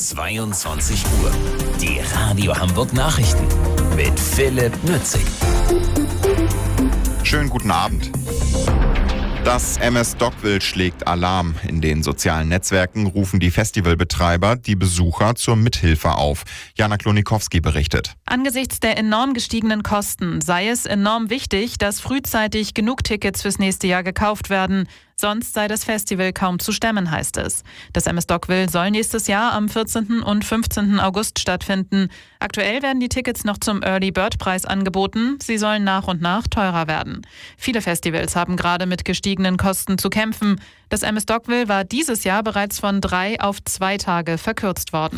22 Uhr. Die Radio Hamburg Nachrichten mit Philipp Nützig. Schönen guten Abend. Das MS Dockville schlägt Alarm. In den sozialen Netzwerken rufen die Festivalbetreiber die Besucher zur Mithilfe auf. Jana Klonikowski berichtet. Angesichts der enorm gestiegenen Kosten sei es enorm wichtig, dass frühzeitig genug Tickets fürs nächste Jahr gekauft werden. Sonst sei das Festival kaum zu stemmen, heißt es. Das MS Dockville soll nächstes Jahr am 14. und 15. August stattfinden. Aktuell werden die Tickets noch zum Early Bird Preis angeboten. Sie sollen nach und nach teurer werden. Viele Festivals haben gerade mit gestiegenen Kosten zu kämpfen. Das MS Dockville war dieses Jahr bereits von 3 auf 2 Tage verkürzt worden.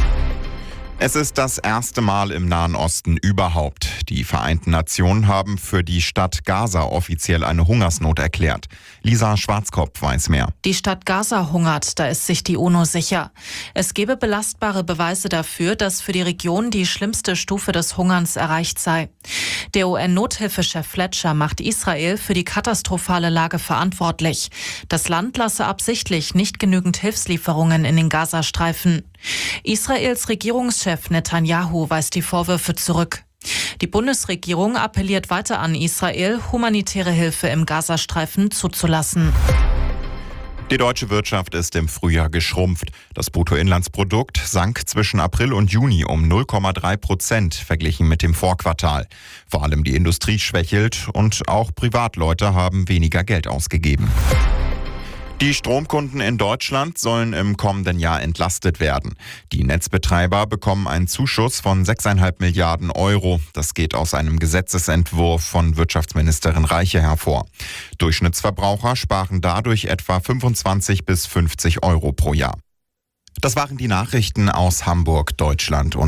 Es ist das erste Mal im Nahen Osten überhaupt. Die Vereinten Nationen haben für die Stadt Gaza offiziell eine Hungersnot erklärt. Lisa Schwarzkopf weiß mehr. Die Stadt Gaza hungert, da ist sich die UNO sicher. Es gebe belastbare Beweise dafür, dass für die Region die schlimmste Stufe des Hungerns erreicht sei. Der UN-Nothilfechef Fletcher macht Israel für die katastrophale Lage verantwortlich. Das Land lasse absichtlich nicht genügend Hilfslieferungen in den Gazastreifen. Israels Regierungschef Netanyahu weist die Vorwürfe zurück. Die Bundesregierung appelliert weiter an Israel, humanitäre Hilfe im Gazastreifen zuzulassen. Die deutsche Wirtschaft ist im Frühjahr geschrumpft. Das Bruttoinlandsprodukt sank zwischen April und Juni um 0,3% verglichen mit dem Vorquartal. Vor allem die Industrie schwächelt und auch Privatleute haben weniger Geld ausgegeben. Die Stromkunden in Deutschland sollen im kommenden Jahr entlastet werden. Die Netzbetreiber bekommen einen Zuschuss von 6,5 Milliarden Euro. Das geht aus einem Gesetzesentwurf von Wirtschaftsministerin Reiche hervor. Durchschnittsverbraucher sparen dadurch etwa 25 bis 50 Euro pro Jahr. Das waren die Nachrichten aus Hamburg, Deutschland und